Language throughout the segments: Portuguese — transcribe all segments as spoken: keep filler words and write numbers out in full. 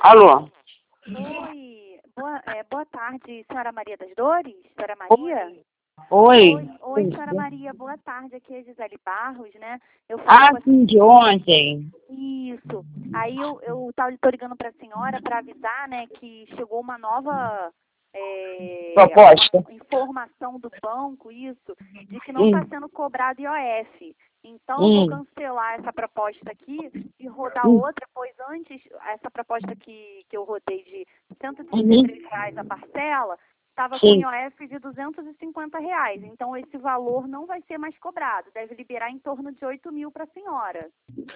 Alô? Oi, boa, é, boa tarde, senhora Maria das Dores? Senhora Maria? Oi. Oi, oi, senhora Maria, boa tarde, aqui é Gisele Barros, né? Eu Ah, falo sim, de ontem. isso. Aí eu, eu tava, tô ligando para a senhora para avisar, né, que chegou uma nova é, Proposta. informação do banco, isso, de que não Hum. está sendo cobrado I O F. Então, eu vou Hum. cancelar essa proposta aqui e rodar Hum. outra, pois antes, essa proposta que, que eu rodei de cento e trinta e Uhum. três reais a parcela, estava com Sim. I O F de duzentos e cinquenta reais. Então, esse valor não vai ser mais cobrado. Deve liberar em torno de oito mil para a senhora.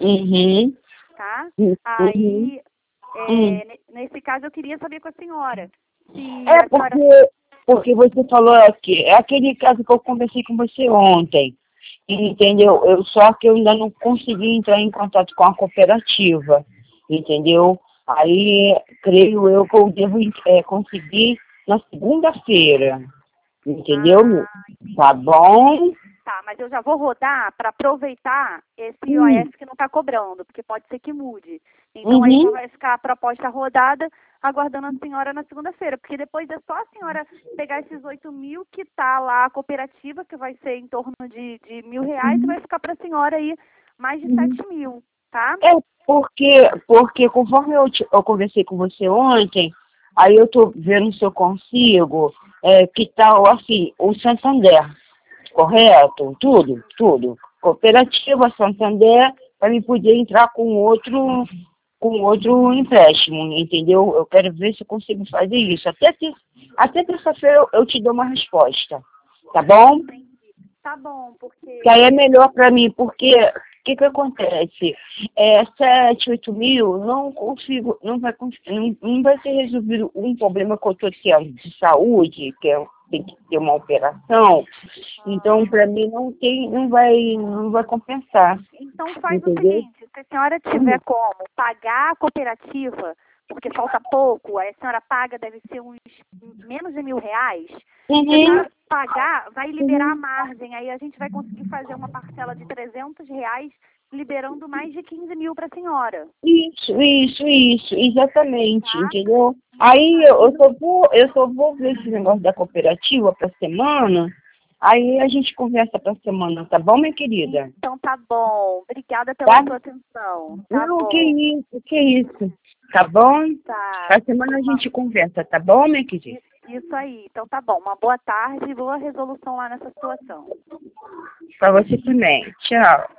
Uhum. Tá? Uhum. Aí, Hum. é, ne- nesse caso, eu queria saber com a senhora se É a senhora... porque, porque você falou aqui, é aquele caso que eu conversei com você ontem, entendeu? Eu, só que eu ainda não consegui entrar em contato com a cooperativa, entendeu? Aí, creio eu que eu devo é, conseguir na segunda-feira, entendeu? Ah, Tá entendi. bom? Tá, mas eu já vou rodar para aproveitar esse Hum. I O F que não está cobrando, porque pode ser que mude. Então, aí só Uhum. vai ficar a proposta rodada, aguardando a senhora na segunda-feira, porque depois é só a senhora pegar esses oito mil que está lá a cooperativa, que vai ser em torno de, de mil reais, e vai ficar para a senhora aí mais de Uhum. sete mil, tá? É porque, porque conforme eu, te- eu conversei com você ontem, aí eu tô vendo se eu consigo, é, que tal, assim, o Santander, correto? Tudo, tudo. Cooperativa Santander, para mim poder entrar com outro, com outro empréstimo, entendeu? Eu quero ver se eu consigo fazer isso. Até, ter- até terça-feira eu, eu te dou uma resposta, tá bom? Tá bom, Que aí é porque... melhor para mim, porque o que, que acontece? É, sete, oito mil, não consigo, não vai, cons- não, não vai ser resolvido um problema que eu estou tendo de saúde, que é, tem que ter uma operação, então para mim não tem, não vai, não vai compensar, Então faz o entendeu? seguinte, se a senhora tiver como pagar a cooperativa, porque falta pouco, aí a senhora paga, deve ser uns menos de mil reais, se a Uhum, senhora pagar, vai liberar a uhum. margem, aí a gente vai conseguir fazer uma parcela de trezentos reais, liberando mais de quinze mil para a senhora, Isso, isso, isso, exatamente, tá? entendeu? Aí eu, eu só vou, eu só vou ver esse negócio da cooperativa para semana. Aí a gente conversa para semana, tá bom, minha querida? Então tá bom, obrigada pela Tá? sua atenção, tá Não, que bom, isso, que isso. Tá bom? tá. Pra semana a gente conversa, tá bom, minha querida? Isso, isso aí, então tá bom, uma boa tarde e boa resolução lá nessa situação. Pra você também. Tchau.